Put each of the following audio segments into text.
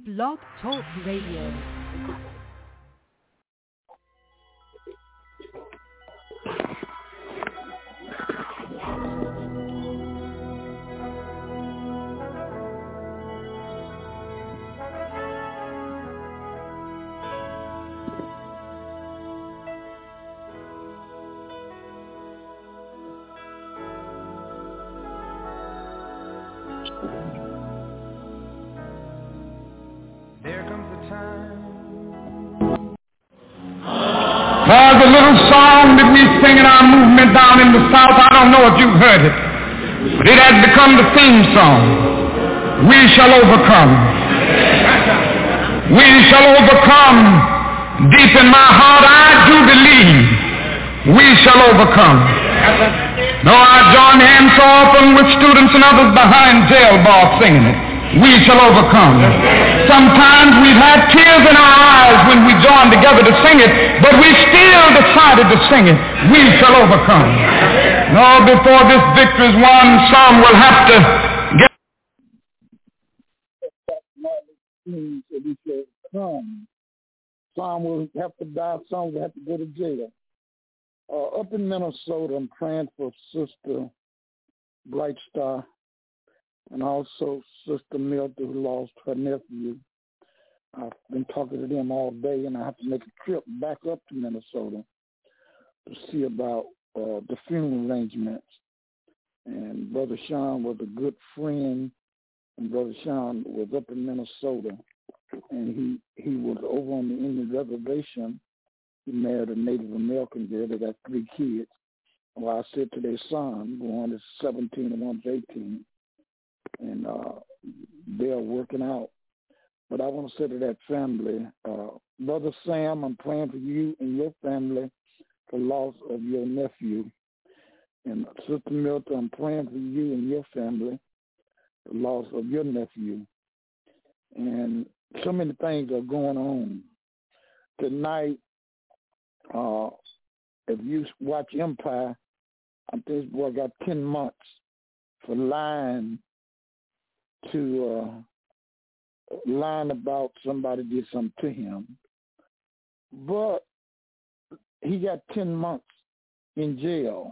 Blog Talk Radio. There's a little song that we sing in our movement down in the South. I don't know if you've heard it, but it has become the theme song. We shall overcome. We shall overcome. Deep in my heart, I do believe we shall overcome. Though I join hands so often with students and others behind jail bars singing it, we shall overcome. Sometimes we've had tears in our eyes when we joined together to sing it, but we still decided to sing it. We shall overcome. No, before this victory is won, some will have to get. We shall come. Some will have to die. Some will have to go to jail. Up in Minnesota, I'm praying for Sister Bright Star and also Sister Milton, who lost her nephew. I've been talking to them all day, and I have to make a trip back up to Minnesota to see about the funeral arrangements. And Brother Sean was a good friend, and Brother Sean was up in Minnesota, and he was over on the Indian Reservation. He married a Native American girl. They got 3 kids. Well, I said to their son, one is 17 and one's 18, and they're working out. But I want to say to that family, Brother Sam, I'm praying for you and your family for loss of your nephew. And Sister Milton, I'm praying for you and your family for loss of your nephew. And so many things are going on. Tonight, if you watch Empire, I think this boy got 10 months for lying about somebody did something to him. But he got 10 months in jail.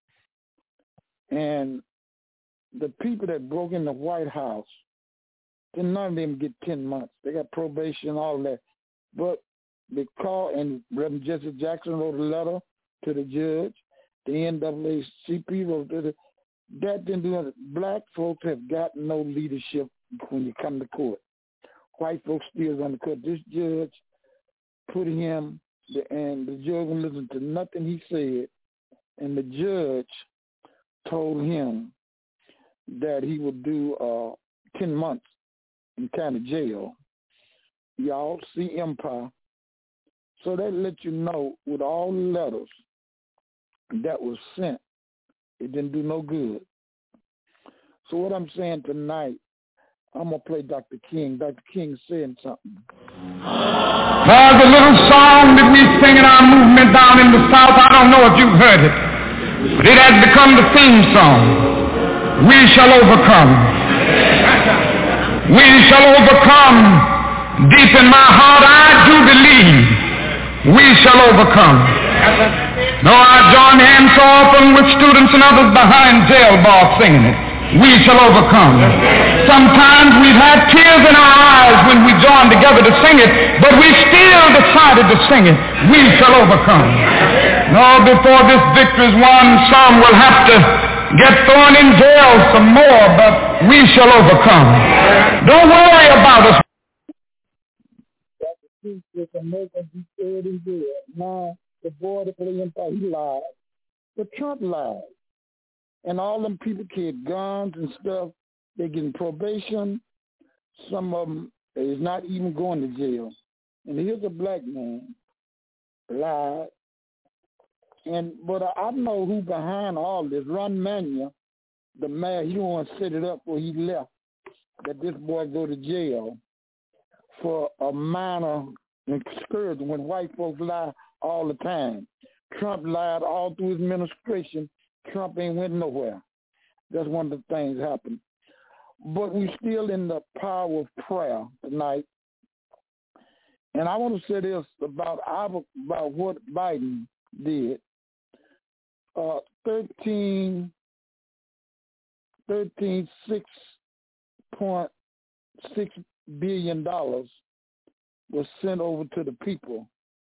And the people that broke in the White House, none of them get 10 months. They got probation and all that. But they called, and Reverend Jesse Jackson wrote a letter to the judge. The NAACP wrote it. That didn't do it. Black folks have got no leadership when you come to court. White folks still on the court. This judge put him, and the judge wouldn't listen to nothing he said, and the judge told him that he would do 10 months in county jail. Y'all see Empire. So that let you know, with all the letters that was sent, it didn't do no good. So what I'm saying tonight, I'm going to play Dr. King. Dr. King saying something. There's a little song that we sing in our movement down in the South. I don't know if you've heard it, but it has become the theme song. We shall overcome. We shall overcome. Deep in my heart, I do believe we shall overcome. Though I join hands so often with students and others behind jail bars singing it, we shall overcome. Sometimes we've had tears in our eyes when we joined together to sing it, but we still decided to sing it. We shall overcome. No, before this victory is won, some will have to get thrown in jail some more, but we shall overcome. Don't worry about us. Now, the boy that played Empire, he lied. But Trump lied. And all them people carried guns and stuff. They're getting probation. Some of them is not even going to jail. And here's a black man lied. But I know who behind all this. Ron Manuel, the mayor, he want to set it up before he left, that this boy go to jail for a minor excursion when white folks lie all the time. Trump lied all through his administration. Trump ain't went nowhere. That's one of the things happened. But we still in the power of prayer tonight. And I want to say this about what Biden did. $13.6 billion was sent over to the people.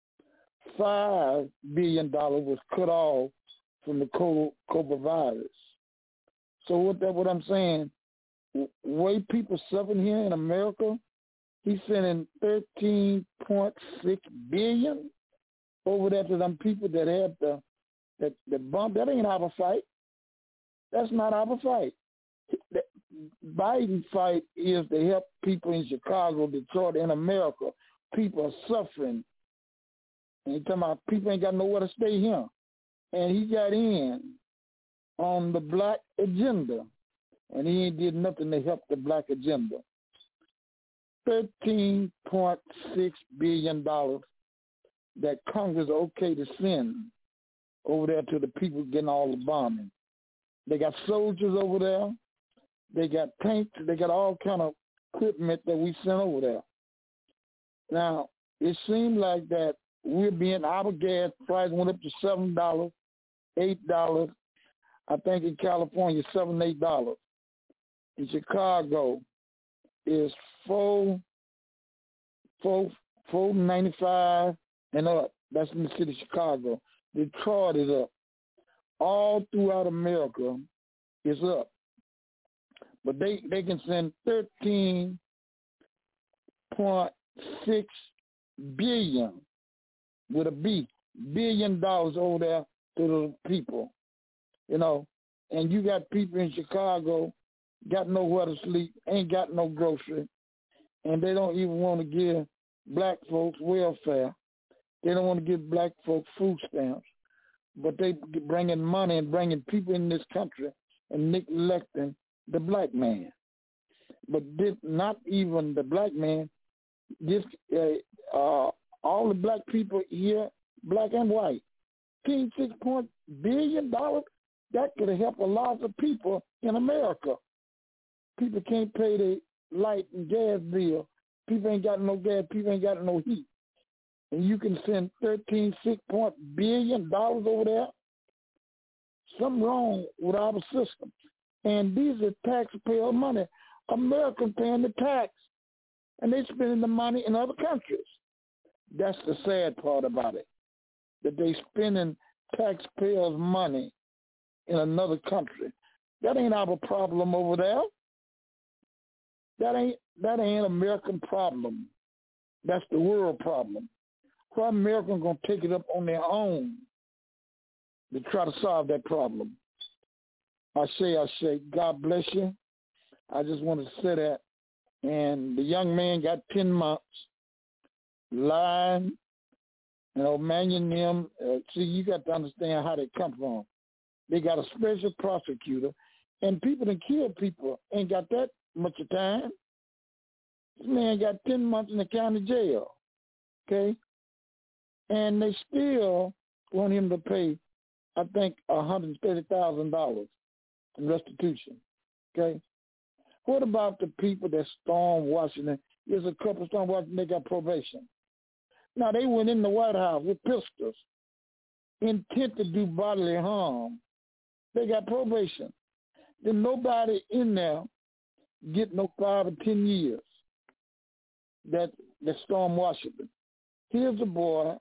$5 billion was cut off from the COVID virus. So what I'm saying, way people suffering here in America, he's sending $13.6 billion over there to them people that had the bump. That ain't our fight. That's not our fight. The Biden's fight is to help people in Chicago, Detroit, in America. People are suffering. And he's talking about people ain't got nowhere to stay here. And he got in on the black agenda. And he ain't did nothing to help the black agenda. $13.6 billion that Congress okay to send over there to the people getting all the bombing. They got soldiers over there. They got tanks. They got all kind of equipment that we sent over there. Now, it seemed like that our gas price went up to $7, $8. I think in California, $7, $8. In Chicago, is $4.95 and up. That's in the city of Chicago. Detroit is up. All throughout America is up. But they can send $13.6 billion with a B, $1 billion over there to the people, and you got people in Chicago got nowhere to sleep, ain't got no grocery, and they don't even want to give black folks welfare. They don't want to give black folks food stamps, but they bringing money and bringing people in this country and neglecting the black man. But not even the black man. All the black people here, black and white, $6 billion, that could have helped a lot of people in America. People can't pay their light and gas bill. People ain't got no gas. People ain't got no heat. And you can send $13.6 billion over there. Something wrong with our system. And these are taxpayer money. Americans paying the tax. And they spending the money in other countries. That's the sad part about it. That they spending taxpayers' money in another country. That ain't our problem over there. That ain't American problem. That's the world problem. Why Americans gonna take it up on their own to try to solve that problem? I say, God bless you. I just wanted to say that. And the young man got 10 months lying, Mannion them. See, you got to understand how they come from. They got a special prosecutor, and people that kill people ain't got that much of time. This man got 10 months in the county jail, okay? And they still want him to pay, I think, $130,000 in restitution, okay? What about the people that stormed Washington? There's a couple stormed Washington, they got probation. Now, they went in the White House with pistols, intent to do bodily harm. They got probation. Then nobody in there get no 5 or 10 years that stormed Washington. Here's a boy,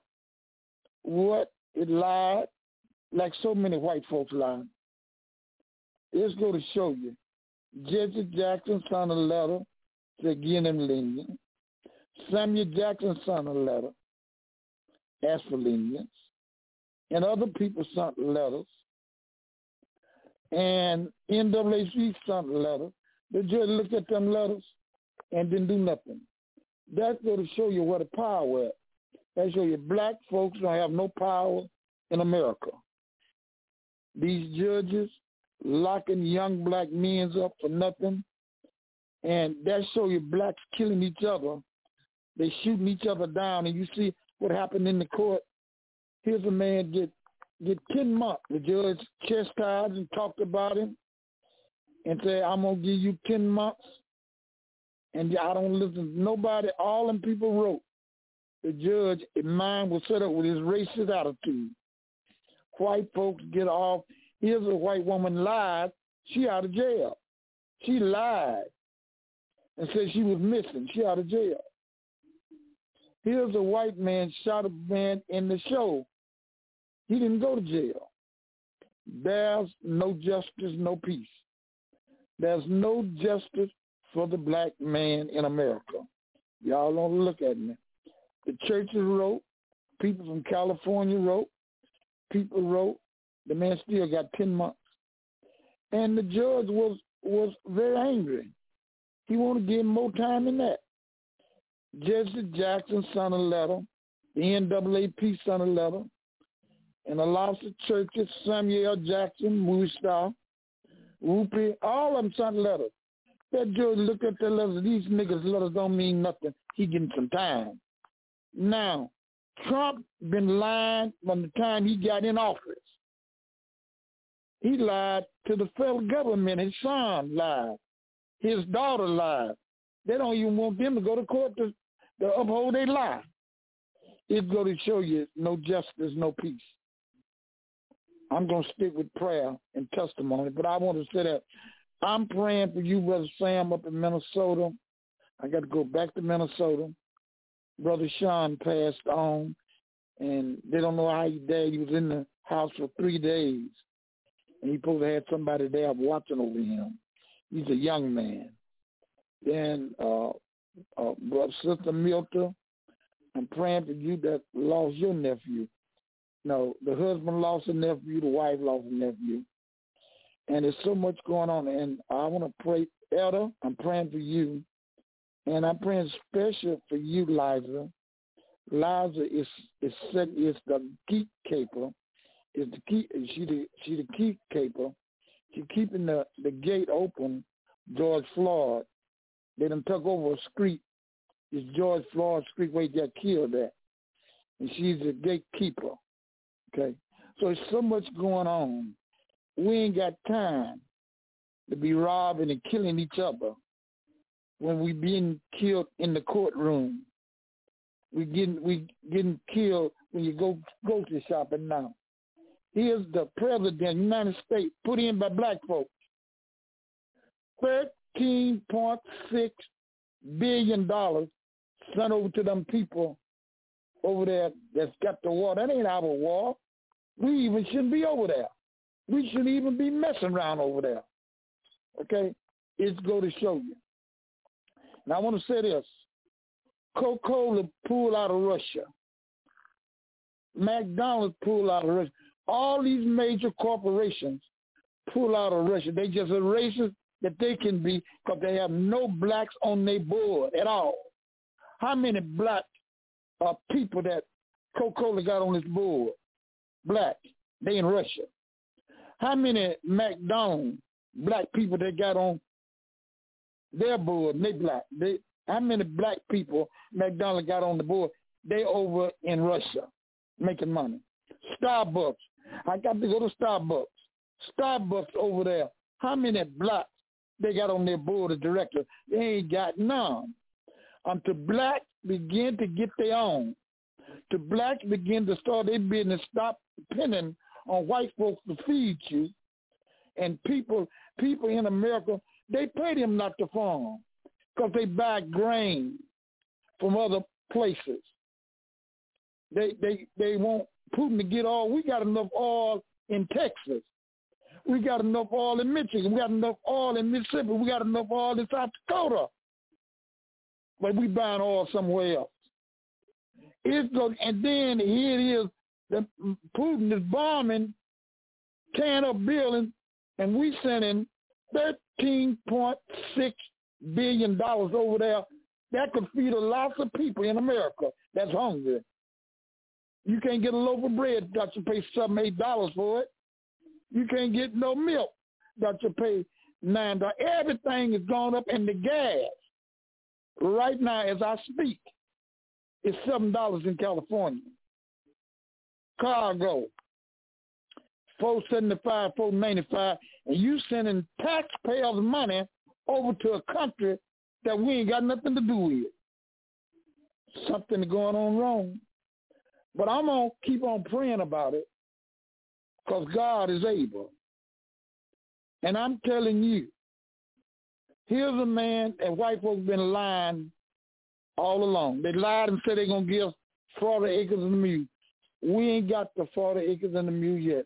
it lied like so many white folks lied. Let's go to show you. Jesse Jackson signed a letter to Gideon Lincoln. Samuel Jackson signed a letter, asked for lenience. And other people sent letters. And NAACP sent a letter. The judge looked at them letters and didn't do nothing. That's going to show you where the power is. That show you black folks don't have no power in America. These judges locking young black men up for nothing. And that show you blacks killing each other. They shooting each other down, and you see what happened in the court. Here's a man get 10 months. The judge chastised and talked about him and said, I'm going to give you 10 months. And I don't listen to nobody. All them people wrote the judge, his mind was set up with his racist attitude. White folks get off. Here's a white woman lied. She out of jail. She lied and said she was missing. She out of jail. Here's a white man shot a man in the show. He didn't go to jail. There's no justice, no peace. There's no justice for the black man in America. Y'all don't look at me. The churches wrote, people from California wrote, people wrote, the man still got 10 months. And the judge was very angry. He wanted to give him more time than that. Jesse Jackson sent a letter, the NAACP sent a letter, and the lots of churches, Samuel Jackson, Musa, Rupi, all of them sent letters. That judge looked at the letters. These niggas' letters don't mean nothing. He getting some time. Now, Trump been lying from the time he got in office. He lied to the federal government. His son lied. His daughter lied. They don't even want them to go to court to uphold their lie. It's going to show you no justice, no peace. I'm going to stick with prayer and testimony, but I want to say that I'm praying for you, Brother Sam, up in Minnesota. I got to go back to Minnesota. Brother Sean passed on, and they don't know how he died. He was in the house for 3 days, and he supposed to have somebody there watching over him. He's a young man. Then, Brother Sister Milton, I'm praying for you that lost your nephew. No, the husband lost a nephew, the wife lost a nephew. And there's so much going on. And I want to pray, Elder, I'm praying for you. And I'm praying special for you, Liza. Liza is the gatekeeper. Is the key? She the gatekeeper. She's keeping the gate open. George Floyd. They done took over a street. It's George Floyd Street where he got killed at. And she's the gatekeeper. Okay? So there's so much going on. We ain't got time to be robbing and killing each other when we being killed in the courtroom. We getting killed when you go grocery shopping now. Here's the president of the United States put in by black folks. $13.6 billion sent over to them people over there that's got the war. That ain't our war. We even shouldn't be over there. We shouldn't even be messing around over there. Okay? It's going to show you. Now, I want to say this. Coca-Cola pulled out of Russia. McDonald's pulled out of Russia. All these major corporations pull out of Russia. They just as racist that they can be because they have no blacks on their board at all. How many black people that Coca-Cola got on its board? Black. They in Russia. How many McDonald's black people they got on their board? They black. How many black people McDonald's got on the board? They over in Russia making money. Starbucks. I got to go to Starbucks. Starbucks over there. How many blacks they got on their board of directors? They ain't got none. Until blacks begin to get their own, to blacks begin to start their business, stop depending on white folks to feed you, and people in America, they pay them not to farm because they buy grain from other places. They want Putin to get oil. We got enough oil in Texas. We got enough oil in Michigan. We got enough oil in Mississippi. We got enough oil in South Dakota. But we buying oil somewhere else. And then here it is, that Putin is bombing, tearing up buildings, and we sending $13.6 billion over there. That could feed a lot of people in America that's hungry. You can't get a loaf of bread that you pay $7, $8 for it. You can't get no milk that you pay $9. Everything is gone up, and the gas right now as I speak is $7 in California. Cargo, $4.75, $4.95, and you sending taxpayers' money over to a country that we ain't got nothing to do with. something going on wrong. But I'm going to keep on praying about it because God is able. And I'm telling you, here's a man, and white folks been lying all along. They lied and said they're going to give 40 acres in the mule. We ain't got the 40 acres in the mule yet.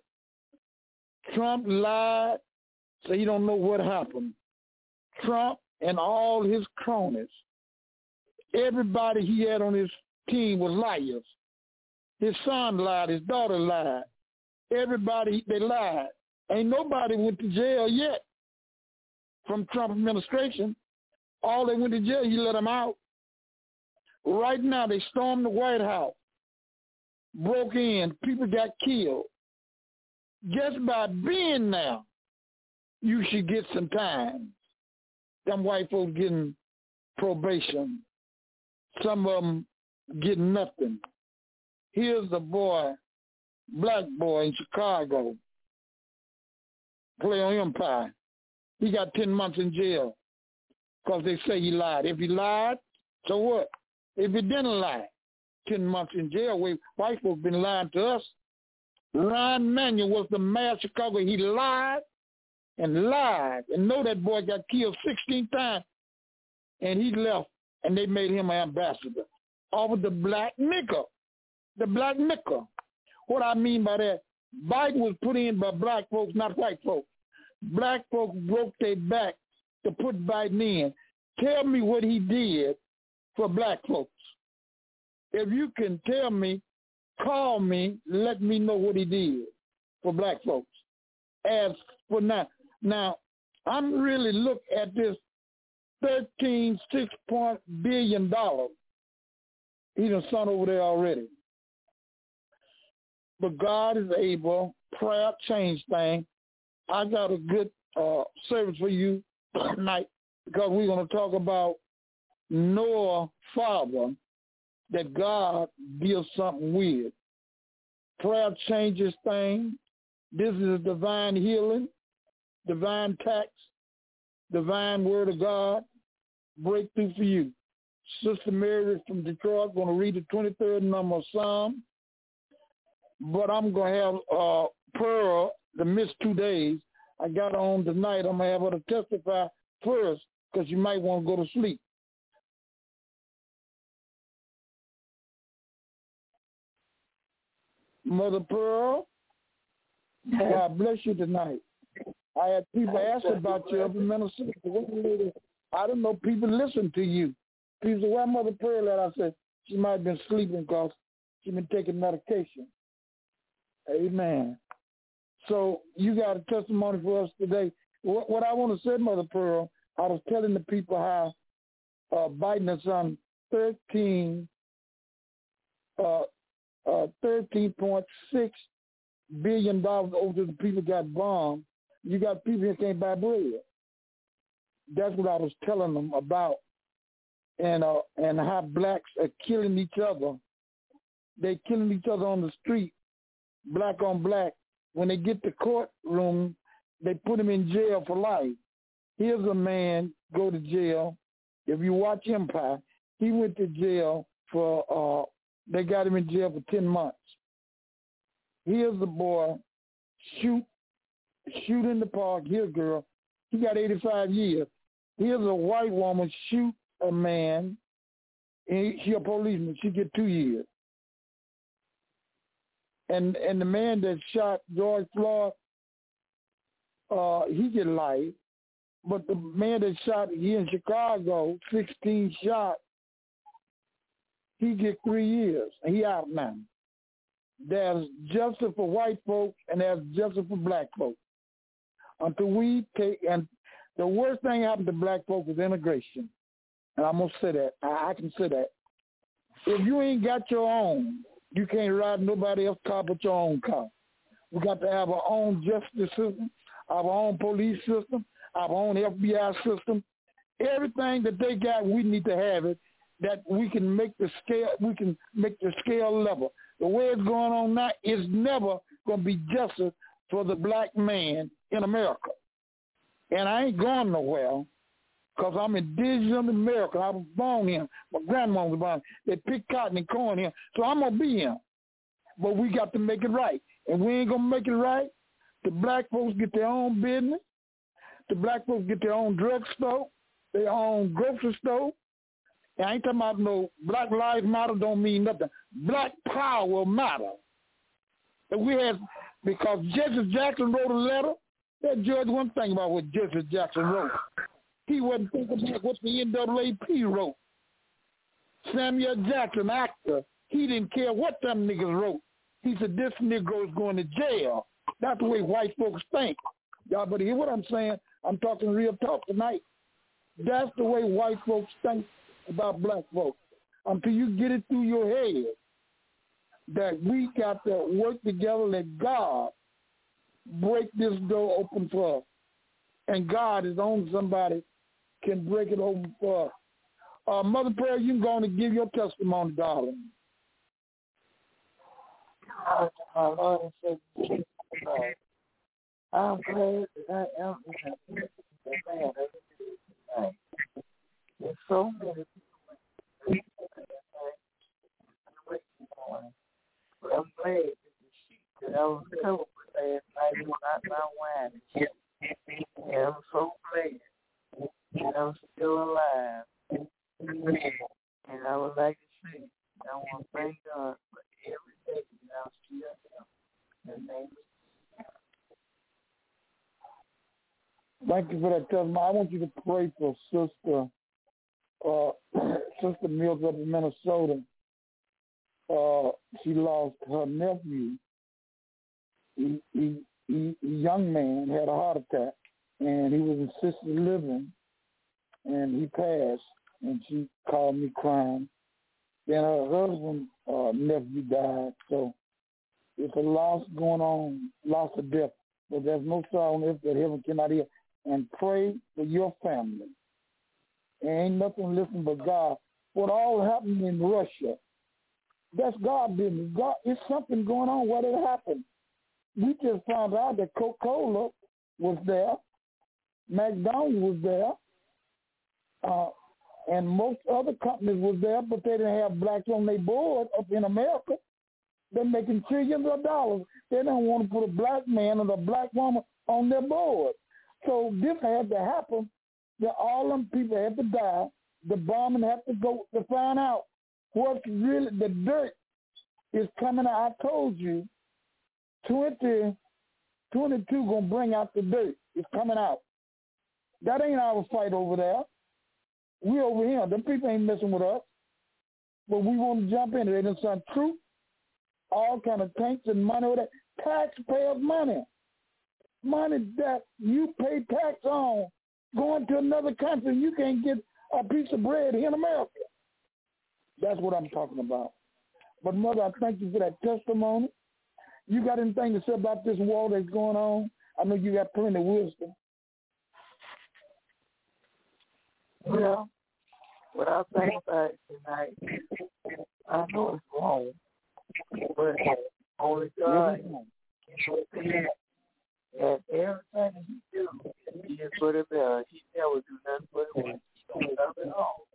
Trump lied, so he don't know what happened. Trump and all his cronies, everybody he had on his team was liars. His son lied. His daughter lied. Everybody, they lied. Ain't nobody went to jail yet from Trump administration. All they went to jail, he let them out. Right now, they stormed the White House, broke in, people got killed. Just by being there, you should get some time. Them white folks getting probation. Some of them getting nothing. Here's a boy, black boy in Chicago, play on Empire. He got 10 months in jail because they say he lied. If he lied, so what? If he didn't lie, 10 months in jail. White folks been lying to us. Ron Manuel was the mayor of Chicago. He lied and lied. And know that boy got killed 16 times. And he left, and they made him an ambassador. Over the black nigger. The black nigger. What I mean by that, Biden was put in by black folks, not white folks. Black folks broke their back to put Biden in. Tell me what he did for black folks. If you can tell me, call me, let me know what he did for black folks. As for now I'm really look at this $6 billion. He done sent over there already. But God is able. Prayer change things. I got a good service for you tonight because we're going to talk about Noah's father that God deals something with. Prayer changes things. This is divine healing, divine tax, divine word of God, breakthrough for you. Sister Mary from Detroit going to read the 23rd number of Psalm. But I'm going to have Pearl, the missed 2 days. I got her on tonight. I'm going to have her to testify first because you might want to go to sleep. Mother Pearl, God bless you tonight. I had people ask about you up in Minnesota. I don't know, people listen to you. People say, where Mother Pearl at? I said, she might have been sleeping because she's been taking medication. Amen. So you got a testimony for us today. What I want to say, Mother Pearl, I was telling the people how Biden has done $13.6 billion over the people got bombed. You got people here can't buy bread. That's what I was telling them about, and how blacks are killing each other. They killing each other on the street, black on black. When they get to courtroom, they put him in jail for life. Here's a man go to jail. If you watch Empire, he went to jail for, they got him in jail for 10 months. Here's the boy, shoot in the park. Here, girl, he got 85 years. Here's a white woman shoot a man, and she a policeman. She get 2 years. And the man that shot George Floyd, he get life. But the man that shot here in Chicago, 16 shots, he get 3 years. And he out now. There's justice for white folks and there's justice for black folks. Until we take, and the worst thing happened to black folks is integration. And I'm going to say that. I can say that. If you ain't got your own, you can't ride nobody else's car but your own car. We got to have our own justice system, our own police system, our own FBI system. Everything that they got, we need to have it, that we can make the scale level. The way it's going on now is never going to be justice for the black man in America. And I ain't going nowhere because I'm indigenous American. I was born here. My grandma was born. They pick cotton and corn here, so I'm going to be here. But we got to make it right. And we ain't going to make it right. The black folks get their own business. The black folks get their own drugstore, their own grocery store. And I ain't talking about no Black Lives Matter don't mean nothing. Black power matter. And we had, because Jesse Jackson wrote a letter, that judge wasn't thinking about what Jesse Jackson wrote. He wasn't thinking about what the NAACP wrote. Samuel Jackson, actor, he didn't care what them niggas wrote. He said, this Negro is going to jail. That's the way white folks think. Y'all better hear what I'm saying. I'm talking real talk tonight. That's the way white folks think about black folks. Until you get it through your head that we got to work together, let God break this door open for us. And God is only somebody can break it open for us. Mother Prayer, you can go on and give your testimony, darling. My Lord and Savior, I'm glad that I am in the man of this. There's so many people but I'm glad that the sheet that I was covered with last night is not my wine. And I'm so glad that I'm still alive. And I would like to say, I want to thank God for every day that I'm still here. In the name of Thank you for that testimony. I want you to pray for Sister Mills up in Minnesota. She lost her nephew. He young man had a heart attack, and he was in assisted living, and he passed. And she called me crying. Then her husband nephew died. So it's a loss going on, loss of death. But there's no sorrow on earth that heaven cannot hear. And pray for your family. There ain't nothing listen but God. What all happened in Russia, that's God business. God, it's something going on. What had happened? We just found out that Coca-Cola was there, McDonald's was there, and most other companies was there, but they didn't have blacks on their board up in America. They're making trillions of dollars. They don't want to put a black man or a black woman on their board. So this had to happen, that all them people had to die. The bombing had to go to find out what's really, the dirt is coming out. I told you, 2022 going to bring out the dirt. It's coming out. That ain't our fight over there. We over here. Them people ain't messing with us. But we want to jump in. They done sent troops, all kind of tanks and money over there. Taxpayers' money. Money that you pay tax on going to another country, you can't get a piece of bread here in America. That's what I'm talking about. But, Mother, I thank you for that testimony. You got anything to say about this war that's going on? I know you got plenty of wisdom. Well, what I think about it tonight, I know it's wrong, but only God can that everything he do, he is for the better. He never do nothing but the way. He don't love it all.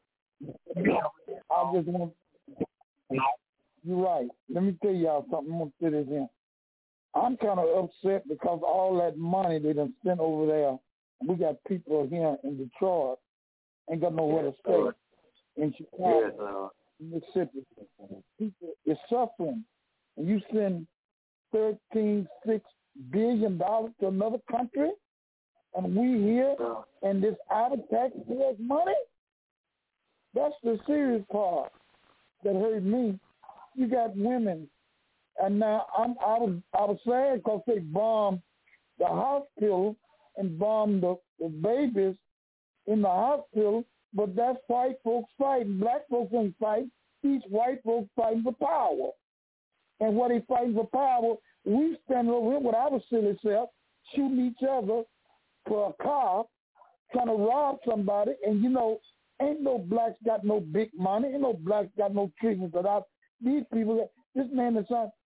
I just want you're right. Let me tell y'all something. I'm going to say this in. I'm kind of upset because all that money they done spent over there, we got people here in Detroit, ain't got nowhere to stay. In Chicago, Mississippi, people is suffering. And you send $13.6 billion to another country, and we here, and this out of taxpayers' money? That's the serious part that hurt me. You got women, and now I was sad because they bombed the hospital and bombed the babies in the hospital, but that's white folks fighting. Black folks ain't fighting. These white folks fighting for power. And what they fighting for power, we stand over here with our silly self, shooting each other for a car, trying to rob somebody, and you know, ain't no blacks got no big money, ain't no blacks got no treatment for that. These people, this man is on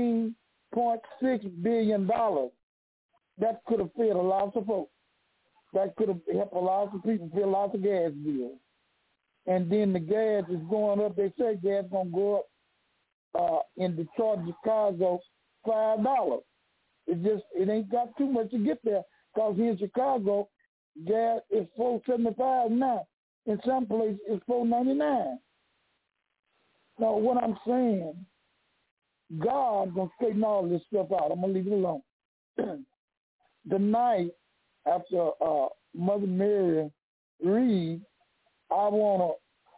$13.6 billion. That could have fed a lot of folks. That could have helped a lot of people pay lots of gas bills. And then the gas is going up. They say gas going to go up in Detroit, Chicago, $5. It ain't got too much to get there, because here in Chicago, gas is $4.75 now. In some places, it's $4.99. Now, what I'm saying, God gonna straighten all this stuff out. I'm gonna leave it alone. Tonight, after Mother Mary reads, I wanna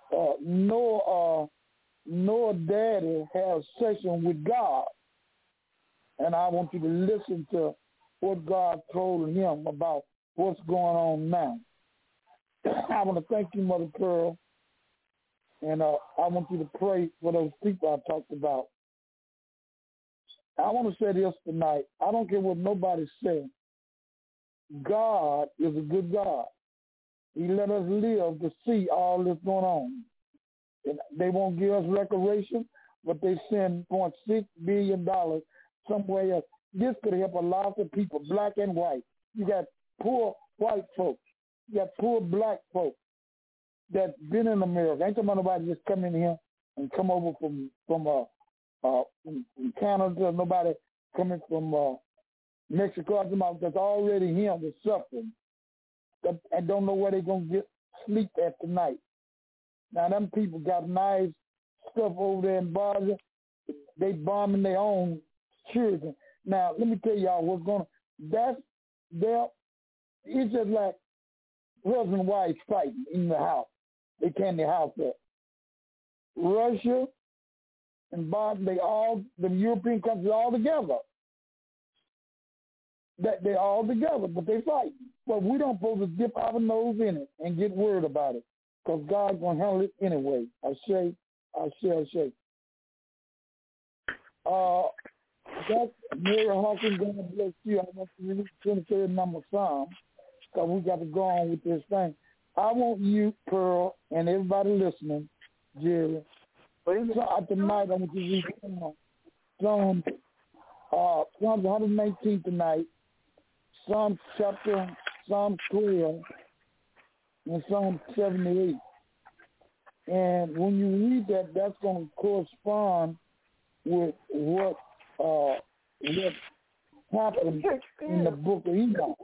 Noah Daddy have a session with God. And I want you to listen to what God told him about what's going on now. I want to thank you, Mother Pearl, and I want you to pray for those people I talked about. I want to say this tonight. I don't care what nobody says. God is a good God. He let us live to see all this going on. And they won't give us recreation, but they send $0.6 billion somewhere else. This could help a lot of people, black and white. You got poor white folks. You got poor black folks that's been in America. Ain't talking about nobody just come in here and come over from Canada. Nobody coming from Mexico. That's already here that's suffering and don't know where they're going to get sleep at tonight. Now, them people got nice stuff over there in Gaza. They bombing their own children. Now, let me tell y'all what's going on. It's just like husband and wife fighting in the house. They tear the house up. Russia and Biden, the European countries all together. They're all together, but they fight. But we don't supposed to dip our nose in it and get worried about it, because God's going to handle it anyway. I say. That's Mary Hawkins, God bless you. I want to read the 23rd number Psalm, because we got to go on with this thing. I want you, Pearl, and everybody listening, Jerry. Tonight, I want you to read Psalms 119 tonight, Psalm 12, and Psalm 78. And when you read that, that's going to correspond with what happened in the book of Enoch.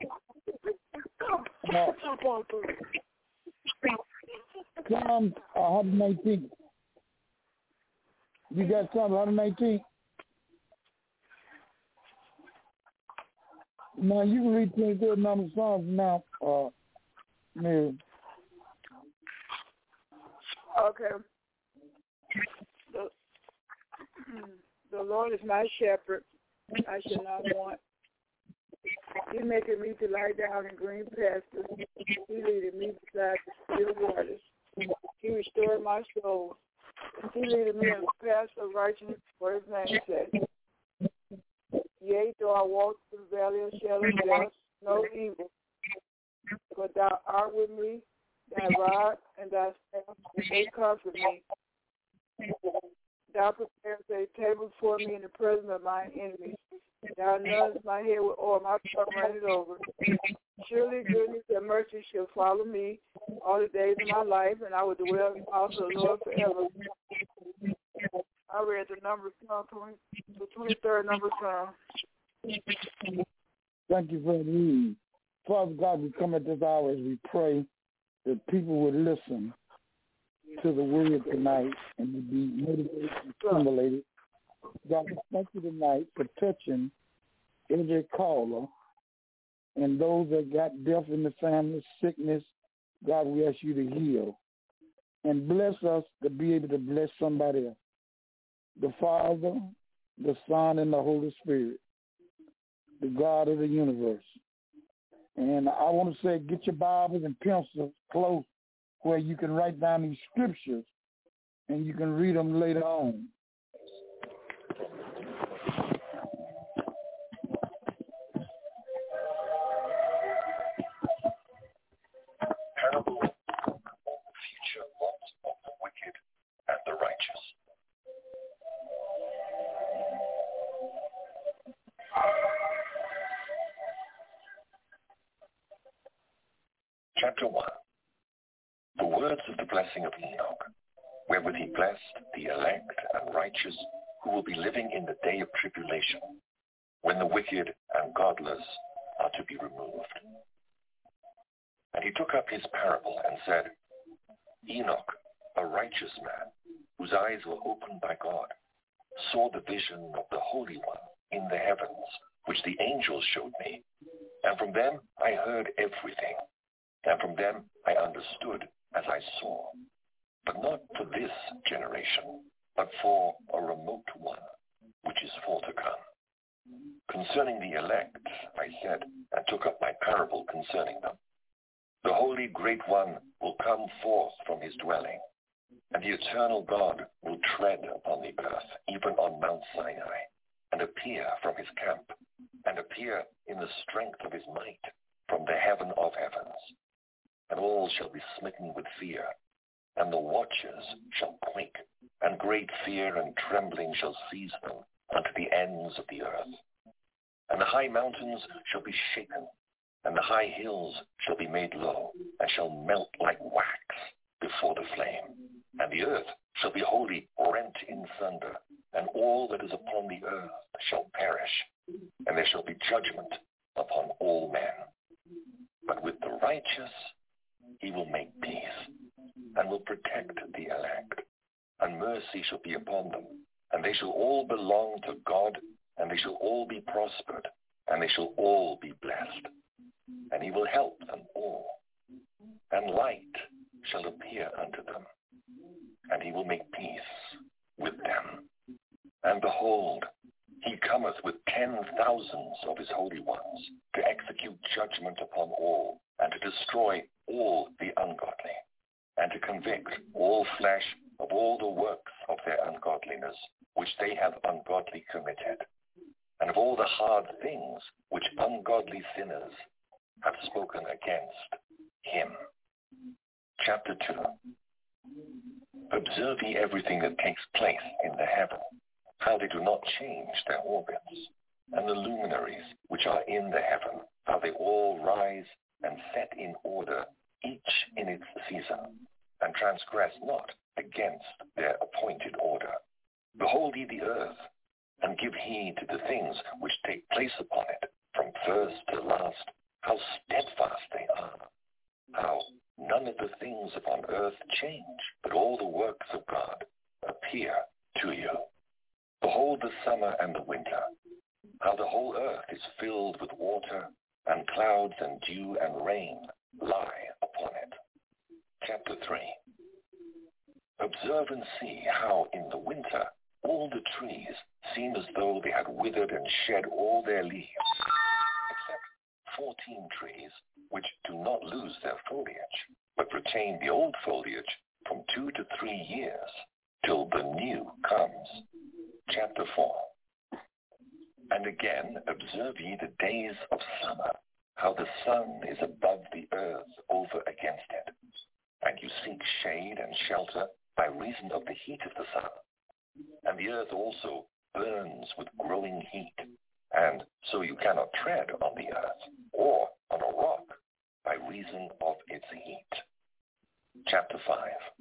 Psalm 119. You got Psalm 119? Now, you can read 23rd number Psalms now, Mary. Okay. The Lord is my shepherd. I shall not want. He maketh me to lie down in green pastures. He leadeth me beside the still waters. He restored my soul. He leadeth me in the paths of righteousness for his name's sake. Yea, though I walk through the valley of shadow of death, no evil. For thou art with me, thy rod and thy staff, they comfort me. Thou preparest a table before me in the presence of my enemies. Thou anointest my head with oil, my cup runneth over. Surely goodness and mercy shall follow me all the days of my life, and I will dwell in the house of the Lord forever. I read the 23rd number Psalm. Thank you for the reading. Father God, we come at this hour as we pray that people would listen to the word tonight and would be motivated and stimulated. God, thank you tonight for touching every caller and those that got death in the family, sickness. God, we ask you to heal and bless us to be able to bless somebody else. The Father, the Son, and the Holy Spirit, the God of the universe. And I want to say, get your Bibles and pencils close where you can write down these scriptures and you can read them later on. Parable of the future lot of the wicked and the righteous. Chapter 1. The words of the blessing of Enoch, wherewith he blessed the elect and righteous who will be living in the day of tribulation, when the wicked and godless are to be removed. And he took up his parable and said, Enoch, a righteous man, whose eyes were opened by God, saw the vision of the Holy One in the heavens, which the angels showed me. And from them I heard everything, and from them I understood as I saw. But not for this generation, but for a remote one, which is for to come. Concerning the elect, I said, and took up my parable concerning them. The Holy Great One will come forth from his dwelling, and the eternal God will tread upon the earth, even on Mount Sinai, and appear from his camp, and appear in the strength of his might from the heaven of heavens. And all shall be smitten with fear, and the watchers shall quake, and great fear and trembling shall seize them unto the ends of the earth. And the high mountains shall be shaken, and the high hills shall be made low, and shall melt like wax before the flame. And the earth shall be wholly rent in sunder, and all that is upon the earth shall perish, and there shall be judgment upon all men. But with the righteous he will make peace, and will protect the elect, and mercy shall be upon them, and they shall all belong to God, and they shall all be prospered, and they shall all be blessed. And he will help them all, and light shall appear unto them, and he will make peace with them. And behold, he cometh with 10,000s of his holy ones, to execute judgment upon all, and to destroy all the ungodly, and to convict all flesh of all the works of their ungodliness, which they have ungodly committed, and of all the hard things which ungodly sinners have spoken against him. Chapter 2. Observe ye everything that takes place in the heaven, how they do not change their orbits, and the luminaries which are in the heaven, how they all rise and set in order, each in its season, and transgress not against their appointed order. Behold ye the earth, and give heed to the things which take place upon it, from first to last, how steadfast they are, how none of the things upon earth change, but all the works of God appear to you. Behold the summer and the winter, how the whole earth is filled with water, and clouds and dew and rain lie upon it. Chapter 3. Observe and see how in the winter all the trees seem as though they had withered and shed all their leaves, except 14 trees which do not lose their foliage, but retain the old foliage from 2 to 3 years, till the new comes. Chapter 4. And again observe ye the days of summer, how the sun is above the earth over against it, and you seek shade and shelter by reason of the heat of the sun. And the earth also burns with growing heat, and so you cannot tread on the earth or on a rock by reason of its heat. Chapter 5.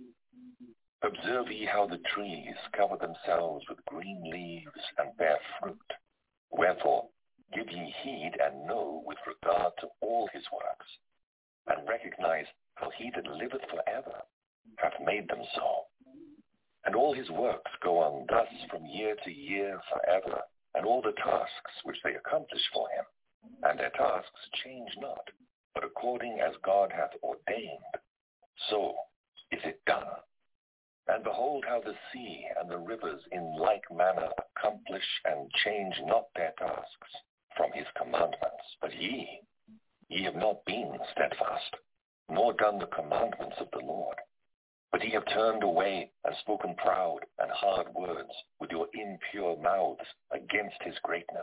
Observe ye how the trees cover themselves with green leaves and bear fruit. Wherefore give ye heed and know with regard to all his works, and recognize how he that liveth forever hath made them so. And all his works go on thus from year to year forever, and all the tasks which they accomplish for him, and their tasks change not, but according as God hath ordained, so is it done. And behold how the sea and the rivers in like manner accomplish and change not their tasks from his commandments. But ye have not been steadfast, nor done the commandments of the Lord. But ye have turned away and spoken proud and hard words with your impure mouths against his greatness.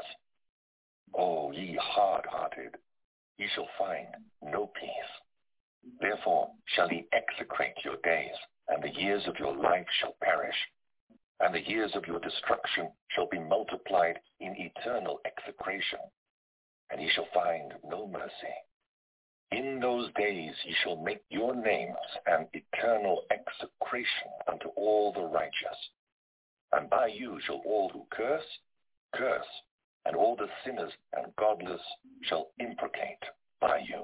O ye hard-hearted, ye shall find no peace. Therefore shall ye execrate your days, and the years of your life shall perish, and the years of your destruction shall be multiplied in eternal execration, and ye shall find no mercy. In those days ye shall make your names an eternal execration unto all the righteous. And by you shall all who curse, curse, and all the sinners and godless shall imprecate by you.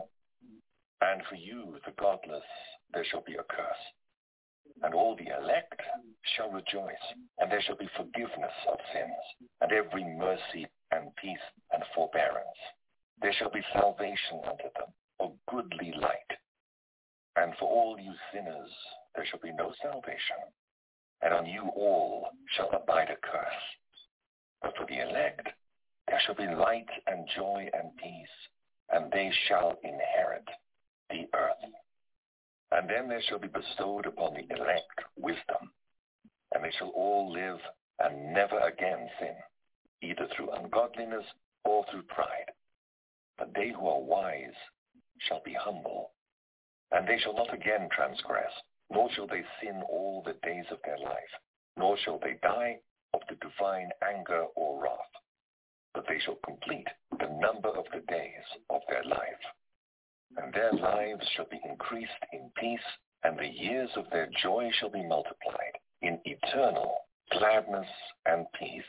And for you, the godless, there shall be a curse. And all the elect shall rejoice, and there shall be forgiveness of sins, and every mercy and peace and forbearance. There shall be salvation unto them, a goodly light. And for all you sinners there shall be no salvation, and on you all shall abide a curse. But for the elect there shall be light and joy and peace, and they shall inherit the earth. And then there shall be bestowed upon the elect wisdom, and they shall all live and never again sin, either through ungodliness or through pride. But they who are wise shall be humble, and they shall not again transgress, nor shall they sin all the days of their life, nor shall they die of the divine anger or wrath, but they shall complete the number of the days of their life. And their lives shall be increased in peace, and the years of their joy shall be multiplied in eternal gladness and peace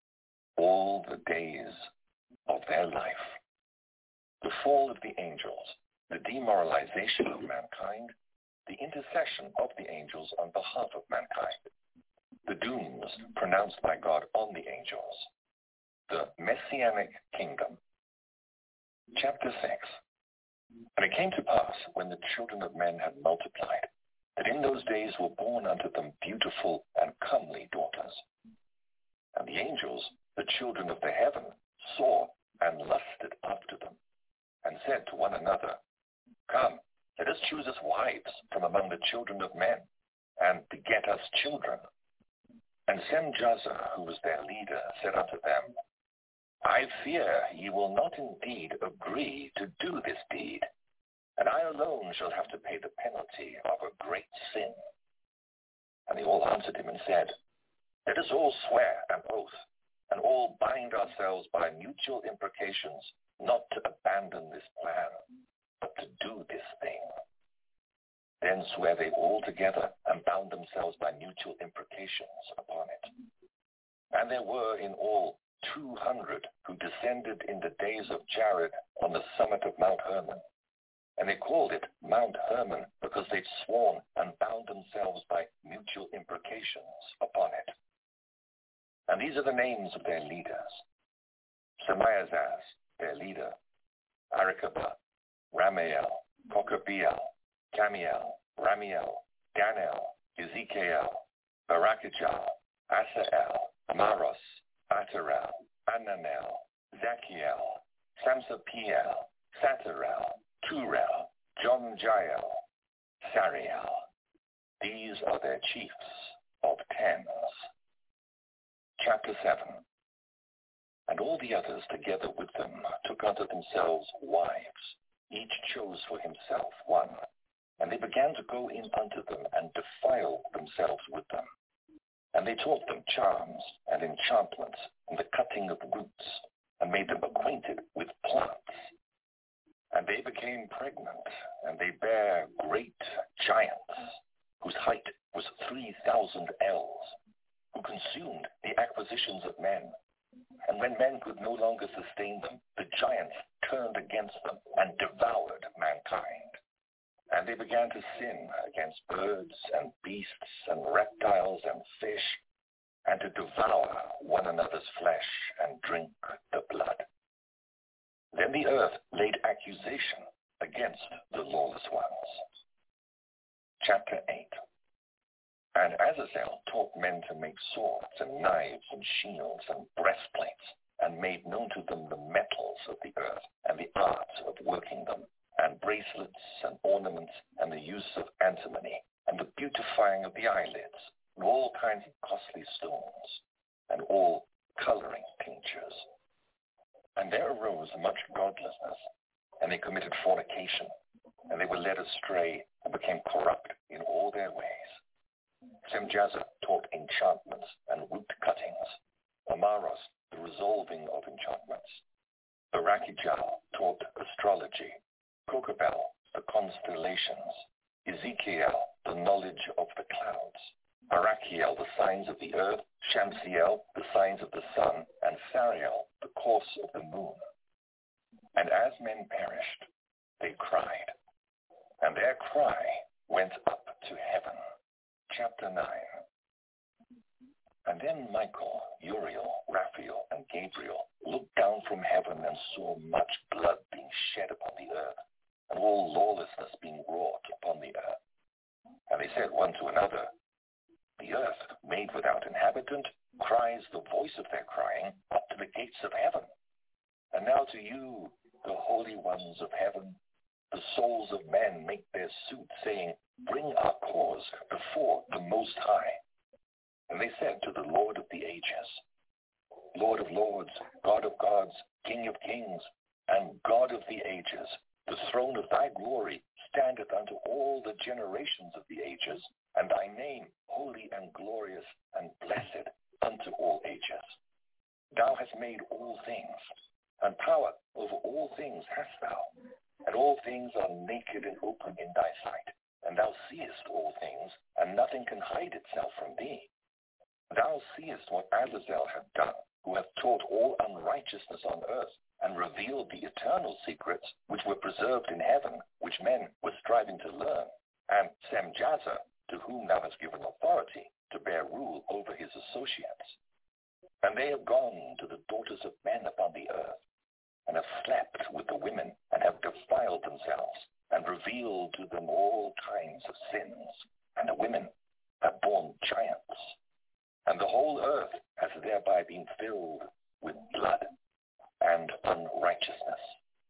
all the days of their life. The fall of the angels, the demoralization of mankind, the intercession of the angels on behalf of mankind, the dooms pronounced by God on the angels, the Messianic kingdom. Chapter 6. And it came to pass, when the children of men had multiplied, that in those days were born unto them beautiful and comely daughters. And the angels, the children of the heaven, saw and lusted after them, and said to one another, Come, let us choose us wives from among the children of men, and beget us children. And Semjaza, who was their leader, said unto them, I fear ye will not indeed agree to do this deed, and I alone shall have to pay the penalty of a great sin. And they all answered him and said, Let us all swear an oath, and all bind ourselves by mutual imprecations, not to abandon this plan, but to do this thing. Then swear they all together, and bound themselves by mutual imprecations upon it. And there were in all 200 who descended in the days of Jared on the summit of Mount Hermon. And they called it Mount Hermon because they'd sworn and bound themselves by mutual imprecations upon it. And these are the names of their leaders: Semiazaz, their leader, Arikabah, Ramael, Kokabiel, Camiel, Ramiel, Ganel, Ezekiel, Barakijal, Asael, Maros, Atarel, Ananel, Zachiel, Samsapiel, Satarel, Turel, Jonjael, Sariel. These are their chiefs of tens. Chapter 7. And all the others together with them took unto themselves wives. Each chose for himself one. And they began to go in unto them and defile themselves with them. And they taught them charms and enchantments and the cutting of roots, and made them acquainted with plants. And they became pregnant, and they bare great giants, whose height was 3,000 ells, who consumed the acquisitions of men. And when men could no longer sustain them, the giants turned against them and devoured mankind. And they began to sin against birds and beasts and reptiles and fish, and to devour one another's flesh and drink the blood. Then the earth laid accusation against the lawless ones. Chapter 8. And Azazel taught men to make swords and knives and shields and breastplates, and made known to them the metals of the earth and the arts of working them, and bracelets and ornaments, and the use of antimony, and the beautifying of the eyelids, and all kinds of costly stones, and all coloring tinctures. And there arose much godlessness, and they committed fornication, and they were led astray, and became corrupt in all their ways. Semjaza taught enchantments and root cuttings, Amaros the resolving of enchantments. Barakijal taught astrology, Kokabel relations, Ezekiel, the knowledge of the clouds, Arachiel, the signs of the earth, Shamsiel, the signs of the sun, and Sariel, the course of the moon. And as men perished, they cried, and their cry went up to heaven. Chapter 9. And then Michael, Uriel, Raphael, and Gabriel looked down from heaven and saw much blood being shed upon the earth, and all lawlessness being wrought upon the earth. And they said one to another, the earth, made without inhabitant, cries the voice of their crying up to the gates of heaven. And now to you, the holy ones of heaven, the souls of men make their suit, saying, bring our cause before the Most High. And they said to the Lord of the ages, Lord of lords, God of gods, King of kings, and God of the ages, the throne of thy glory standeth unto all the generations of the ages, and thy name holy and glorious and blessed unto all ages. Thou hast made all things, and power over all things hast thou, and all things are naked and open in thy sight, and thou seest all things, and nothing can hide itself from thee. Thou seest what Azazel hath done, who hath taught all unrighteousness on earth, and revealed the eternal secrets which were preserved in heaven, which men were striving to learn, and Semjazer, to whom thou hast given authority to bear rule over his associates. And they have gone to the daughters of men upon the earth, and have slept with the women, and have defiled themselves, and revealed to them all kinds of sins. And the women have borne giants. And the whole earth has thereby been filled with blood and unrighteousness.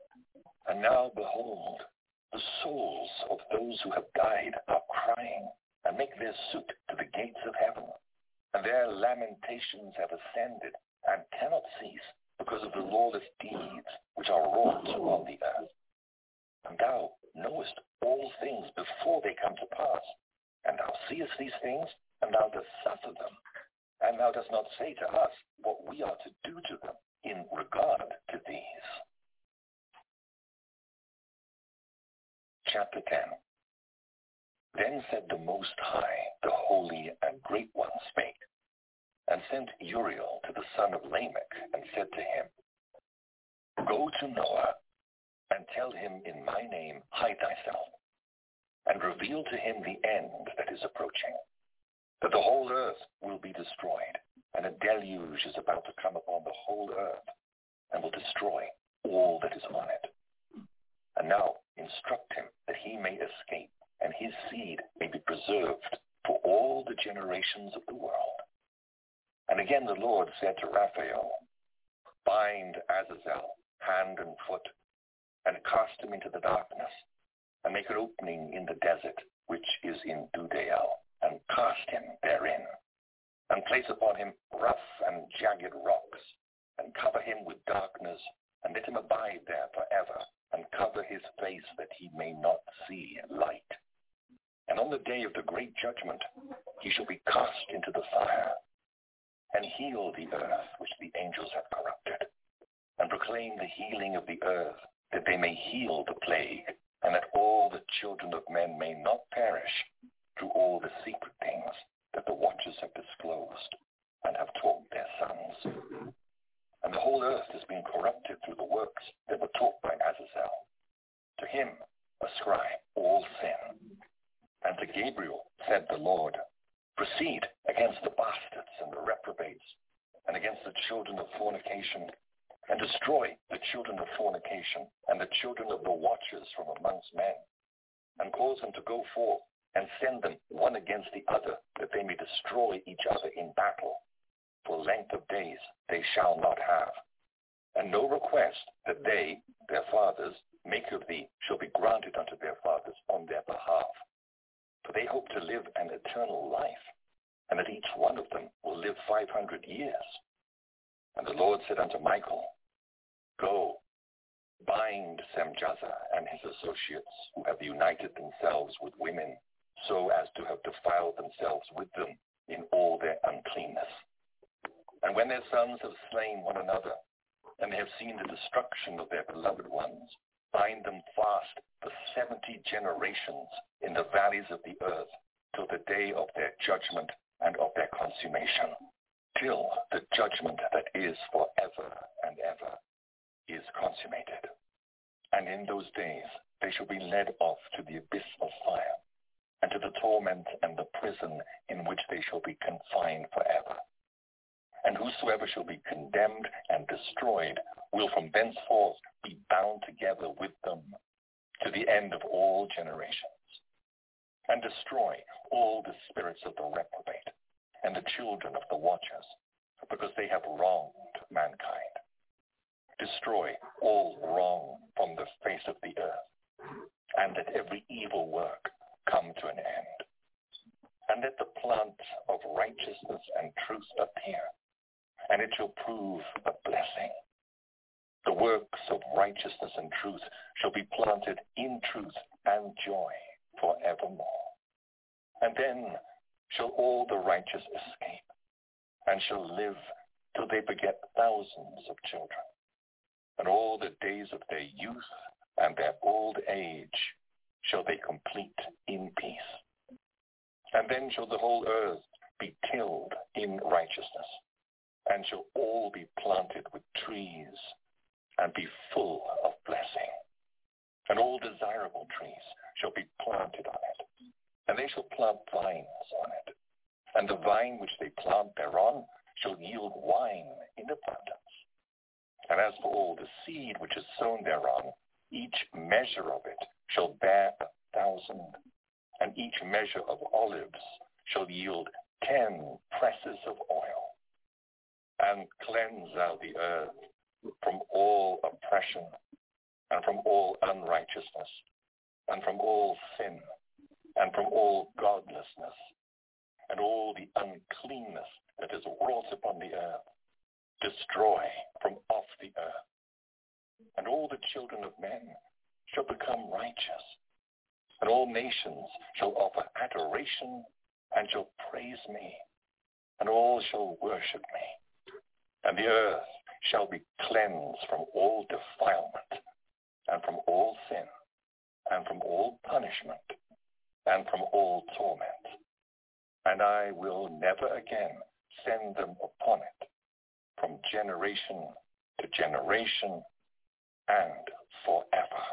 And now behold, the souls of those who have died are crying, and make their suit to the gates of heaven. And their lamentations have ascended, and cannot cease, because of the lawless deeds which are wrought on the earth. And thou knowest all things before they come to pass, and thou seest these things, and thou dost suffer them. And thou dost not say to us what we are to do to them in regard to these. Chapter 10. Then said the Most High, the Holy and Great One spake, and sent Uriel to the son of Lamech, and said to him, go to Noah, and tell him in my name, hide thyself, and reveal to him the end that is approaching, that the whole earth will be destroyed, and a deluge is about to come upon the whole earth, and will destroy all that is on it. And now instruct him that he may escape, and his seed may be preserved for all the generations of the world. And again the Lord said to Raphael, bind Azazel, hand and foot, and cast him into the darkness, and make an opening in the desert, which is in Dudael, and cast him therein, and place upon him rough and jagged rocks, and cover him with darkness, and let him abide there forever, and cover his face that he may not see light. And on the day of the great judgment he shall be cast into the fire, and heal the earth which the angels have corrupted, and proclaim the healing of the earth, that they may heal the plague, and that all the children of men may not perish through all the secret things that the watchers have disclosed, and have taught their sons. And the whole earth has been corrupted through the works that were taught by Azazel. To him ascribe all sin. And to Gabriel said the Lord, proceed against the bastards and the reprobates, and against the children of fornication, and destroy the children of fornication, and the children of the watchers from amongst men, and cause them to go forth, and send them one against the other, that they may destroy each other in battle. For length of days they shall not have. And no request that they, their fathers, make of thee shall be granted unto their fathers on their behalf. For they hope to live an eternal life, and that each one of them will live 500 years. And the Lord said unto Michael, go, bind Semjazer and his associates, who have united themselves with women, so as to have defiled themselves with them in all their uncleanness. And when their sons have slain one another, and they have seen the destruction of their beloved ones, bind them fast for 70 generations in the valleys of the earth till the day of their judgment and of their consummation, till the judgment that is forever and ever is consummated. And in those days they shall be led off to the abyss of fire, and to the torment and the prison in which they shall be confined forever. And whosoever shall be condemned and destroyed will from thenceforth be bound together with them to the end of all generations, and destroy all the spirits of the reprobate and the children of the watchers, because they have wronged mankind. Destroy all wrong from the face of the earth, and let every evil work come to an end. And let the plant of righteousness and truth appear, and it shall prove a blessing. The works of righteousness and truth shall be planted in truth and joy forevermore. And then shall all the righteous escape, and shall live till they beget thousands of children. And all the days of their youth and their old age shall they complete in peace. And then shall the whole earth be tilled in righteousness, and shall all be planted with trees, and be full of blessing. And all desirable trees shall be planted on it, and they shall plant vines on it. And the vine which they plant thereon shall yield wine in abundance. And as for all the seed which is sown thereon, each measure of it shall bear 1,000, and each measure of olives shall yield 10 presses of oil. And cleanse thou the earth from all oppression, and from all unrighteousness, and from all sin, and from all godlessness, and all the uncleanness that is wrought upon the earth. Destroy from off the earth. And all the children of men shall become righteous, and all nations shall offer adoration and shall praise me, and all shall worship me. And the earth shall be cleansed from all defilement, and from all sin, and from all punishment, and from all torment. And I will never again send them upon it from generation to generation and forever.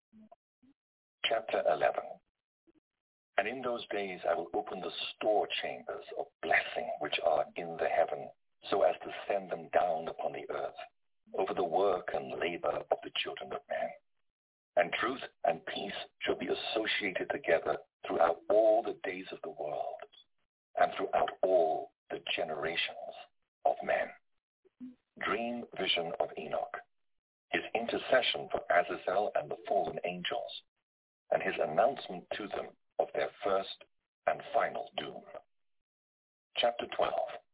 Chapter 11. And in those days I will open the store chambers of blessing which are in the heaven, so as to send them down upon the earth, over the work and labor of the children of men. And truth and peace shall be associated together throughout all the days of the world, and throughout all the generations of men. Dream vision of Enoch, his intercession for Azazel and the fallen angels, and his announcement to them of their first and final doom. Chapter 12.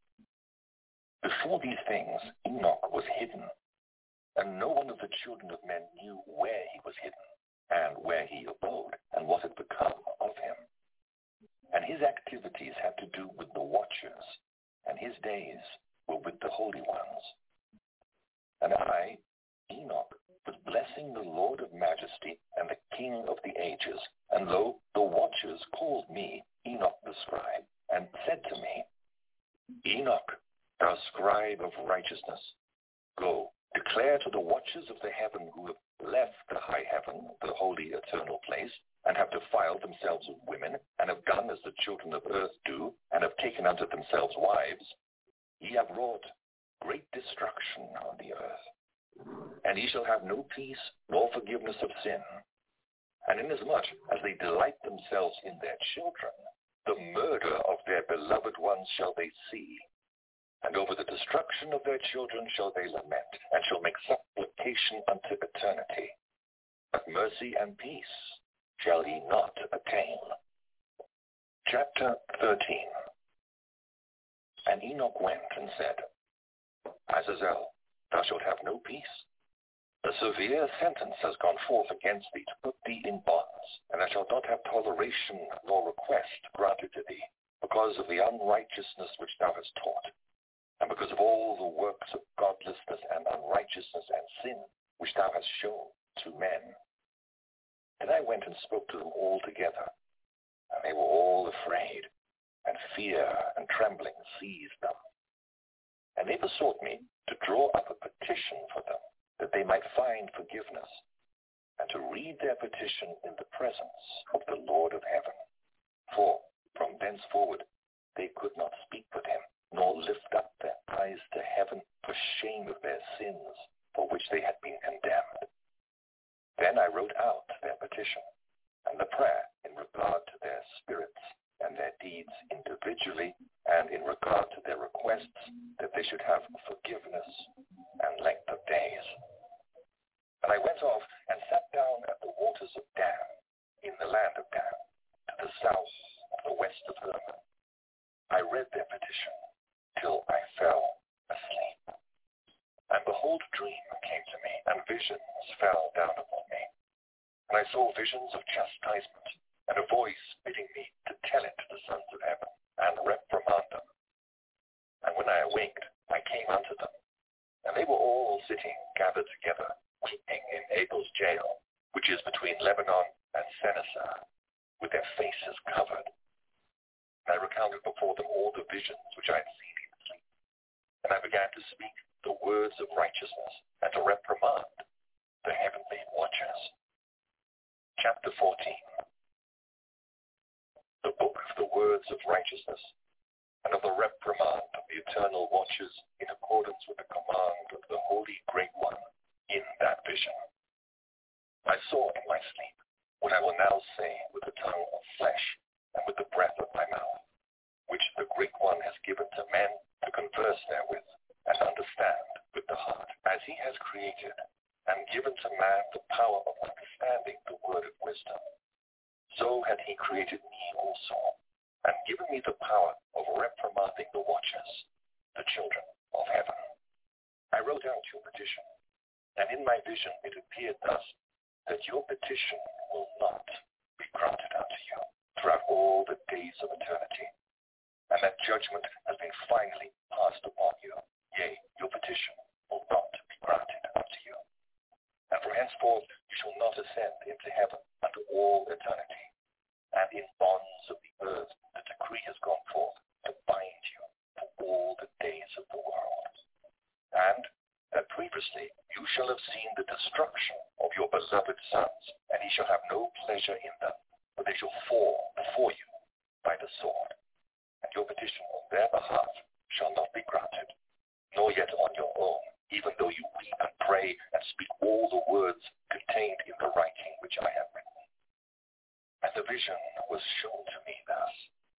Before these things, Enoch was hidden, and no one of the children of men knew where he was hidden, and where he abode, and what had become of him. And his activities had to do with the watchers, and his days were with the holy ones. And I, Enoch, was blessing the Lord of majesty and the King of the ages. And lo, the watchers called me, Enoch the scribe, and said to me, Enoch, thou scribe of righteousness, go, declare to the watchers of the heaven who have left the high heaven, the holy eternal place, and have defiled themselves with women, and have done as the children of earth do, and have taken unto themselves wives, ye have wrought great destruction on the earth. And ye shall have no peace nor forgiveness of sin. And inasmuch as they delight themselves in their children, the murder of their beloved ones shall they see. And over the destruction of their children shall they lament, and shall make supplication unto eternity. But mercy and peace shall he not attain. Chapter 13. And Enoch went and said, Azazel, thou shalt have no peace. A severe sentence has gone forth against thee to put thee in bonds, and thou shalt not have toleration nor request granted to thee, because of the unrighteousness which thou hast taught, and because of all the works of godlessness and unrighteousness and sin which thou hast shown to men, Then I went and spoke to them all together, and they were all afraid, and fear and trembling seized them. And they besought me to draw up a petition for them, that they might find forgiveness, and to read their petition in the presence of the Lord of heaven. For from thenceforward they could not speak with him, nor lift up their eyes to heaven for shame of their sins, for which they had been condemned. Then I wrote out their petition, and the prayer in regard to their spirits and their deeds individually, and in regard to their requests that they should have forgiveness and length of days. And I went off and sat down at the waters of Dan, in the land of Dan, to the south of the west of Hermon. I read their petition till I fell asleep. And behold, a dream came to me, and visions fell down upon me. And I saw visions of chastisement, and a voice bidding me to tell it to the sons of heaven, and reprimand them. And when I awaked, I came unto them, and they were all sitting gathered together, weeping in Abel's jail, which is between Lebanon and Sennassar, with their faces covered. And I recounted before them all the visions which I had seen in sleep. And I began to speak the words of righteousness, and to reprimand the heavenly watchers. Chapter 14. The book of the words of righteousness, and of the reprimand of the eternal watchers, in accordance with the command of the Holy Great One in that vision. I saw in my sleep what I will now say with the tongue of flesh and with the breath of my mouth, which the Great One has given to men to converse therewith and understand with the heart, as he has created and given to man the power of understanding the word of wisdom. So had he created me also, and given me the power of reprimanding the watchers, the children of heaven. I wrote out your petition, and in my vision it appeared thus, that your petition will not be granted unto you throughout all the days of eternity, and that judgment has been finally passed upon you. Yea, your petition will not be granted unto you. And from henceforth you shall not ascend into heaven unto all eternity, and in bonds of the earth the decree has gone forth to bind you for all the days of the world. And that previously you shall have seen the destruction of your beloved sons, and ye shall have no pleasure in them, for they shall fall before you by the sword. And your petition on their behalf shall not be granted, nor yet on your own, even though you weep and pray and speak all the words contained in the writing which I have written. And the vision was shown to me thus.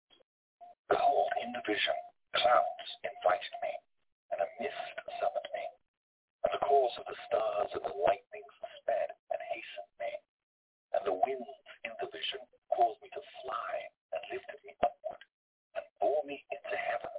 Behold, in the vision, clouds invited me, and a mist summoned me, and the course of the stars and the lightnings sped and hastened me, and the winds in the vision caused me to fly and lifted me upward, and bore me into heaven.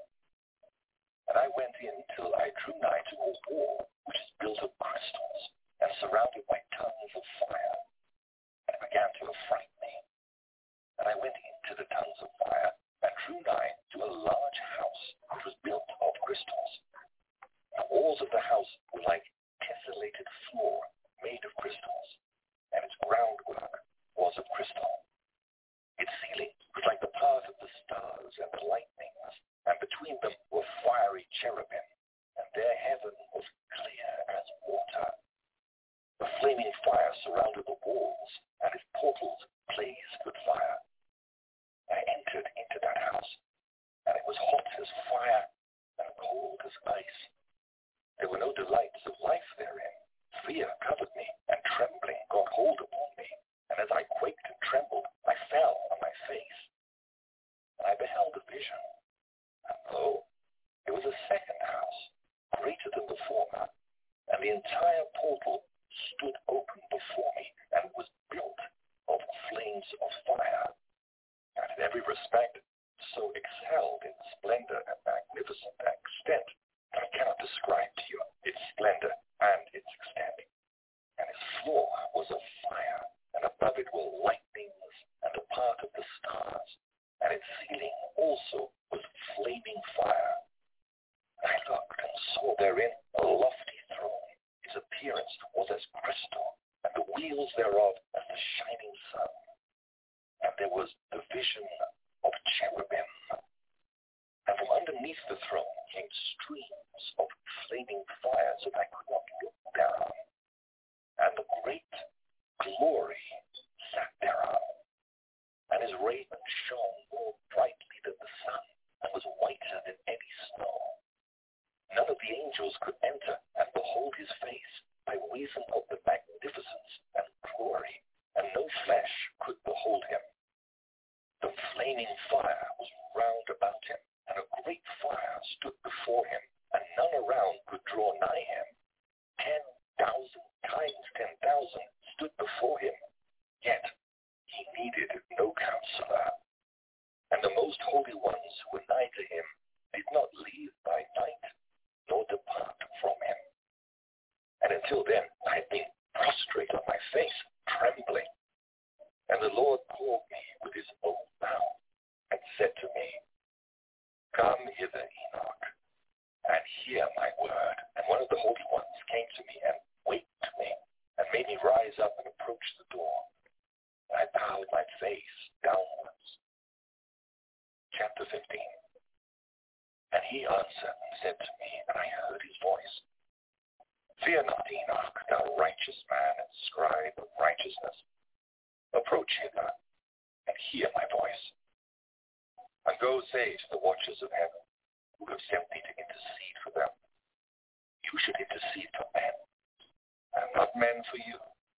And I went in till I drew nigh to a wall which is built of crystals, and surrounded by tongues of fire, and it began to affright me. And I went into the tongues of fire, and drew nigh to a large house which was built of crystals. The walls of the house were like tessellated floor made of crystals, and its groundwork was of crystal. Its ceiling was like the path of the stars and the lightnings, and between them were fiery cherubim, and their heaven was clear as water. The flaming fire surrounded the walls, and its portals blazed with fire. I entered into that house, and it was hot as fire and cold as ice. There were no delights of life therein. Fear covered me, and trembling got hold upon me, and as I quaked and trembled, I fell on my face. And I beheld a vision, and lo, it was a second house, greater than the former, and the entire portal stood open before me, and was built of flames of fire, and in every respect so excelled in splendor and magnificent extent that I cannot describe to you its splendor and its extent. And its floor was of fire, and above it were lightnings and a part of the stars, and its ceiling also was flaming fire. And I looked and saw therein a lofty throne. Its appearance was as crystal, and the wheels thereof as the shining there was the vision of cherubim. And from underneath the throne came streams of flaming fire so that I could not look down. And the great glory sat thereon. And his raiment shone more brightly than the sun, and was whiter than any snow. None of the angels could enter and behold his face by reason of the magnificence and glory, and no flesh could behold him. The flaming fire was round about him, and a great fire stood before him, and none around could draw nigh him. 10,000 times 10,000 stood before him, yet he needed no counselor. And the most holy ones who were nigh to him did not leave by night, nor depart from him. And until then I had been prostrate on my face, trembling. And the Lord called me with his own mouth, and said to me, Come hither, Enoch, and hear my word. And one of the holy ones came to me and waked me, and made me rise up and approach the door. And I bowed my face downwards. Chapter 15. And he answered and said to me, and I heard his voice, Fear not, Enoch, thou righteous man and scribe of righteousness. Approach hither, and hear my voice. And go say to the watchers of heaven, who have sent me to intercede for them, you should intercede for men, and not men for you.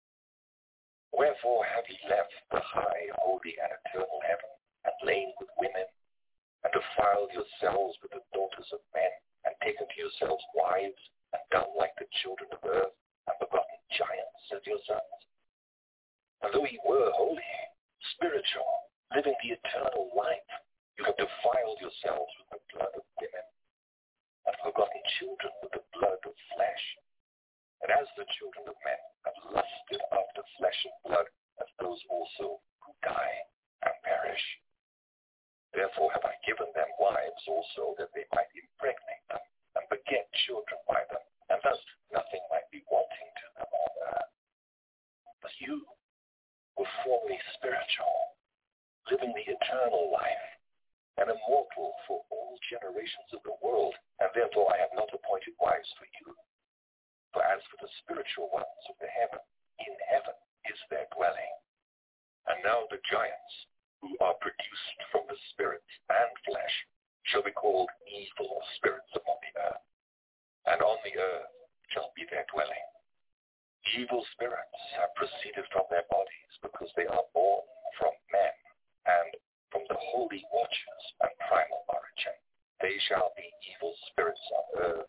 Wherefore have ye left the high, holy, and eternal heaven, and lain with women, and defiled yourselves with the daughters of men, and taken to yourselves wives, and done like the children of earth, and begotten giants as your sons? And though ye were holy, spiritual, living the eternal life, you have defiled yourselves with the blood of women, and begotten children with the blood of flesh. And as the children of men have lusted after flesh and blood, as those also who die and perish. Therefore have I given them wives also, that they might impregnate them, and beget children by them, and thus nothing might be wanting to them on earth. But you were formerly spiritual, living the eternal life, and immortal for all generations of the world, and therefore I have not appointed wives for you. For as for the spiritual ones of the heaven, in heaven is their dwelling. And now the giants, who are produced from the spirits and flesh, shall be called evil spirits upon the earth, and on the earth shall be their dwelling. Evil spirits have proceeded from their bodies, because they are born from men, and from the holy watchers and primal origin. They shall be evil spirits on earth,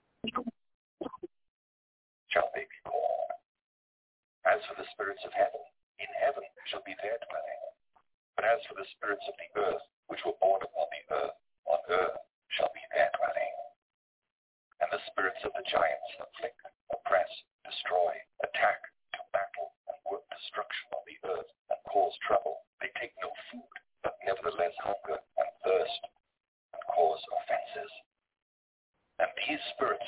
shall they be called. As for the spirits of heaven, in heaven shall be their dwelling. But as for the spirits of the earth, which were born upon the earth, on earth shall be their dwelling. And the spirits of the giants afflict, oppress, destroy, attack, do battle, and work destruction on the earth, and cause trouble. They take no food, but nevertheless hunger and thirst, and cause offenses. And these spirits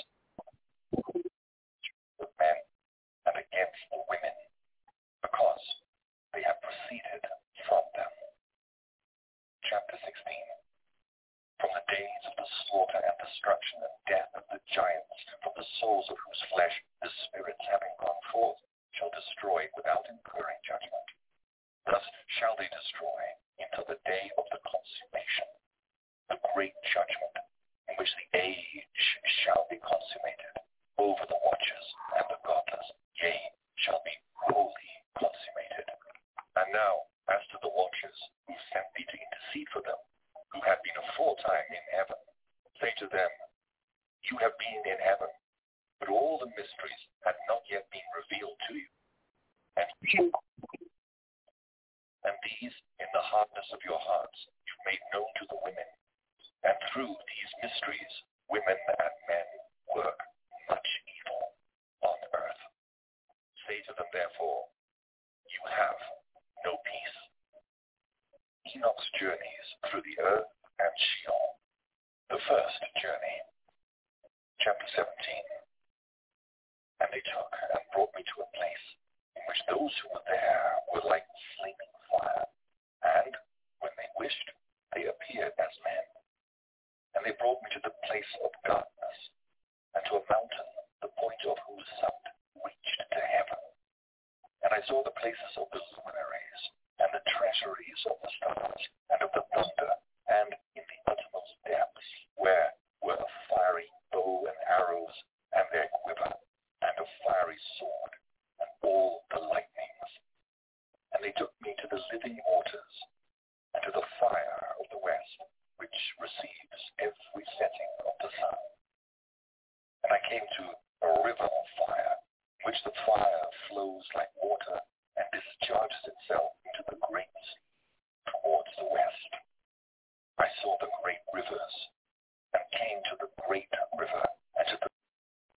of men and against the women, because they have proceeded from them. Chapter 16. From the days of the slaughter and destruction and death of the giants, from the souls of whose flesh the spirits having gone forth shall destroy without incurring judgment. Thus shall they destroy until the day of the consummation, the great judgment, in which the age shall be consummated over the watchers and the godless, yea, shall be wholly consummated. And now, as to the watchers who sent thee to intercede for them, who have been aforetime in heaven, say to them, you have been in heaven, but all the mysteries had not yet been revealed to you. And these, in the hardness of your hearts, you've made known to the women. And through these mysteries, women and men work much evil on earth. Say to them, therefore, you have no peace. Enoch's journeys through the earth and Sheol. The first journey. Chapter 17. And they took and brought me to a place in which those who were there were like flaming fire, and wished, they appeared as men. And they brought me to the place of darkness, and to a mountain, the point of whose summit reached to heaven. And I saw the places of the luminaries, and the treasuries of the stars, and of the thunder, and in the uttermost depths, where were a fiery bow and arrows, and their quiver, and a fiery sword, and all the lightnings. And they took me to the living waters, and to the fire of the west, which receives every setting of the sun. And I came to a river of fire, which the fire flows like water, and discharges